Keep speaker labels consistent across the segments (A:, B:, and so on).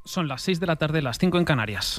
A: Son las 6 de la tarde, las 5 en Canarias.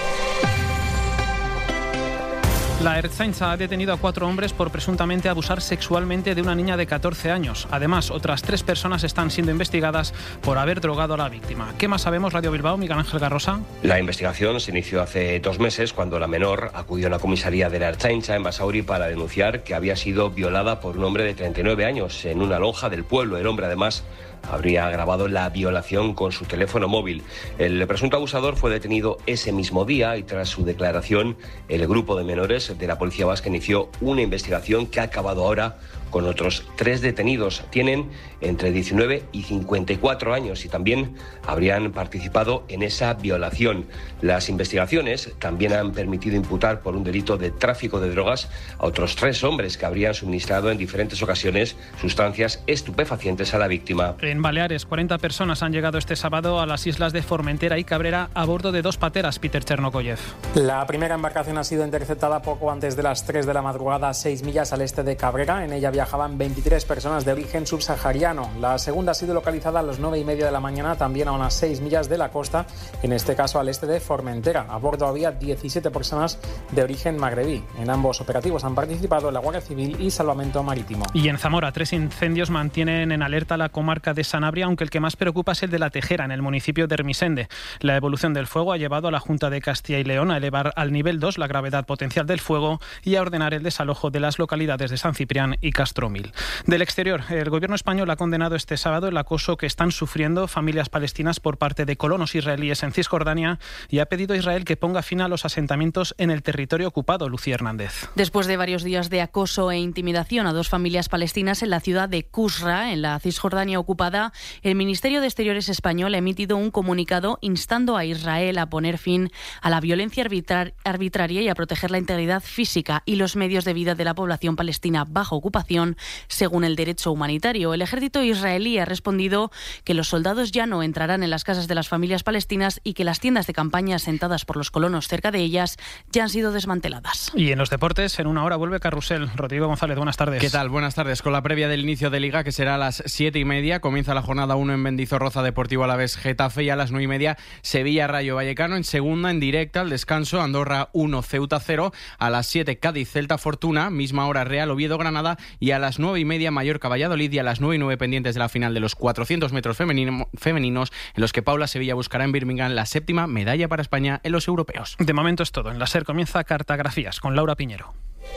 A: La Ertzaintza ha detenido a 4 hombres por presuntamente abusar sexualmente de una niña de 14 años. Además, otras 3 personas están siendo investigadas por haber drogado a la víctima. ¿Qué más sabemos, Radio Bilbao? Miguel Ángel Garrosa.
B: La investigación se inició hace 2 meses cuando la menor acudió a la comisaría de la Ertzaintza en Basauri para denunciar que había sido violada por un hombre de 39 años en una lonja del pueblo. El hombre, además, habría grabado la violación con su teléfono móvil. El presunto abusador fue detenido ese mismo día y tras su declaración el grupo de menores de la policía vasca inició una investigación que ha acabado ahora con otros 3 detenidos. Tienen entre 19 y 54 años y también habrían participado en esa violación. Las investigaciones también han permitido imputar por un delito de tráfico de drogas a otros 3 hombres que habrían suministrado en diferentes ocasiones sustancias estupefacientes a la víctima.
A: En Baleares, 40 personas han llegado este sábado a las islas de Formentera y Cabrera a bordo de 2 pateras, Peter Chernokoyev.
C: La primera embarcación ha sido interceptada poco antes de las 3 de la madrugada, a 6 millas al este de Cabrera. En ella viajaban 23 personas de origen subsahariano. La segunda ha sido localizada a las 9:30 de la mañana, también a unas 6 millas de la costa, en este caso al este de Formentera. A bordo había 17 personas de origen magrebí. En ambos operativos han participado la Guardia Civil y Salvamento Marítimo.
A: Y en Zamora, 3 incendios mantienen en alerta la comarca de Sanabria, aunque el que más preocupa es el de La Tejera, en el municipio de Ermisende. La evolución del fuego ha llevado a la Junta de Castilla y León a elevar al nivel 2 la gravedad potencial del fuego y a ordenar el desalojo de las localidades de San Ciprián y Castromil. Del exterior, el gobierno español ha condenado este sábado el acoso que están sufriendo familias palestinas por parte de colonos israelíes en Cisjordania y ha pedido a Israel que ponga fin a los asentamientos en el territorio ocupado. Lucía Hernández.
D: Después de varios días de acoso e intimidación a 2 familias palestinas en la ciudad de Qusra, en la Cisjordania ocupada, el Ministerio de Exteriores español ha emitido un comunicado instando a Israel a poner fin a la violencia arbitraria y a proteger la integridad física y los medios de vida de la población palestina bajo ocupación, según el derecho humanitario. El ejército israelí ha respondido que los soldados ya no entrarán en las casas de las familias palestinas y que las tiendas de campaña asentadas por los colonos cerca de ellas ya han sido desmanteladas.
A: Y en los deportes, en una hora vuelve Carrusel. Rodrigo González, buenas tardes.
E: ¿Qué tal? Buenas tardes. Con la previa del inicio de Liga, que será a las 7:30, comienza la jornada 1 en Mendizorroza, Deportivo Alavés Getafe, y a las 9:30 Sevilla Rayo Vallecano. En segunda, en directa, al descanso, Andorra 1, Ceuta 0. A las 7, Cádiz Celta Fortuna, misma hora Real Oviedo Granada, y a las 9:30 Mallorca Valladolid, y a las 9:09 pendientes de la final de los 400 metros femeninos, en los que Paula Sevilla buscará en Birmingham la 7ª medalla para España en los europeos.
A: De momento es todo. En la SER comienza Cartografías con Laura Piñero.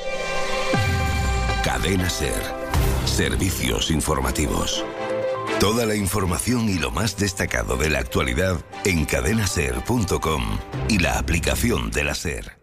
F: Cadena SER. Servicios informativos. Toda la información y lo más destacado de la actualidad en cadenaser.com y la aplicación de la SER.